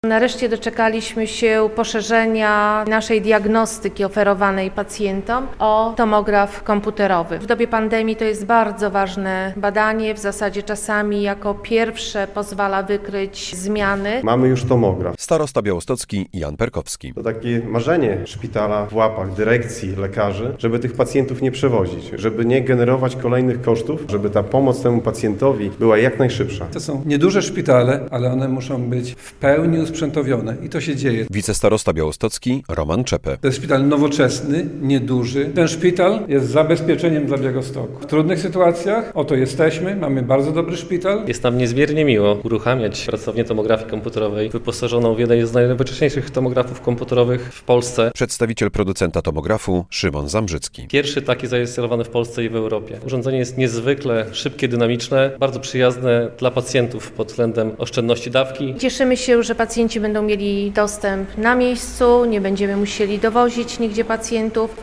Nareszcie doczekaliśmy się poszerzenia naszej diagnostyki oferowanej pacjentom o tomograf komputerowy. W dobie pandemii to jest bardzo ważne badanie, w zasadzie czasami jako pierwsze pozwala wykryć zmiany. Mamy już tomograf. Starosta białostocki Jan Perkowski. To takie marzenie szpitala w łapach dyrekcji, lekarzy, żeby tych pacjentów nie przewozić, żeby nie generować kolejnych kosztów, żeby ta pomoc temu pacjentowi była jak najszybsza. To są nieduże szpitale, ale one muszą być w pełni usprzętowione i to się dzieje. Wicestarosta białostocki Roman Czepę. To jest szpital nowoczesny, nieduży. Ten szpital jest zabezpieczeniem dla Białegostoku. W trudnych sytuacjach oto jesteśmy, mamy bardzo dobry szpital. Jest nam niezmiernie miło uruchamiać pracownię tomografii komputerowej wyposażoną w jeden z najnowocześniejszych tomografów komputerowych w Polsce. Przedstawiciel producenta tomografu Szymon Zambrzycki. Pierwszy taki zainstalowany w Polsce i w Europie. Urządzenie jest niezwykle szybkie, dynamiczne, bardzo przyjazne dla pacjentów pod względem oszczędności dawki. Cieszymy się, że pacjenci będą mieli dostęp na miejscu, nie będziemy musieli dowozić nigdzie pacjentów.